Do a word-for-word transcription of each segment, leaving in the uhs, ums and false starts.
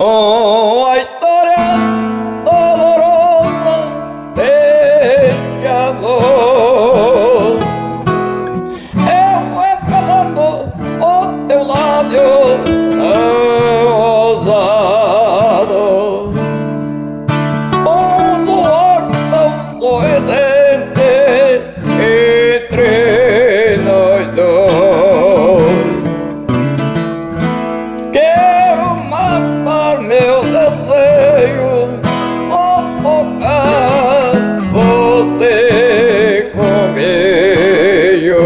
Uma história dolorosa de amor. Eu revelando o teu lábio rosado, um luar tão sorridente entre nós dois. Quero matar meu desejo, fofocar você comigo.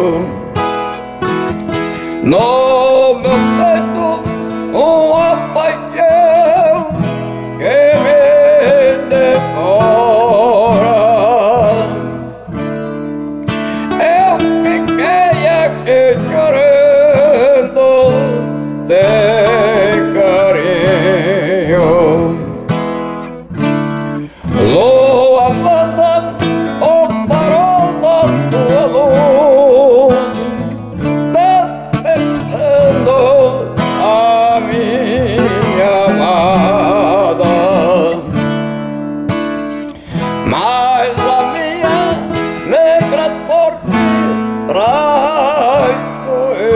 No meu peito uma paixão que me devora. Eu fiquei aqui chorando sem carinho. Lua manda o farol da tua luz, despertando a minha amada. Mas a minha negra sorte traiçoeira,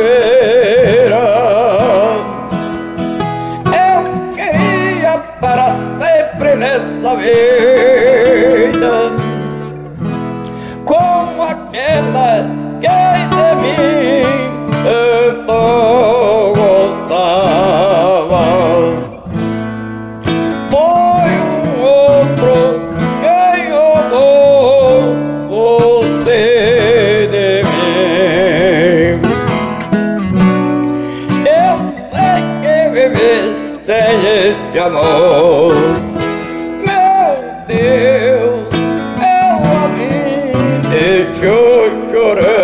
eu queria para sempre nessa vida, como aquela que de mim tanto gostava. Foi um outro quem roubou você de mim. Eu sei que viver sem esse amor, meu Deus, ela me deixou chorando.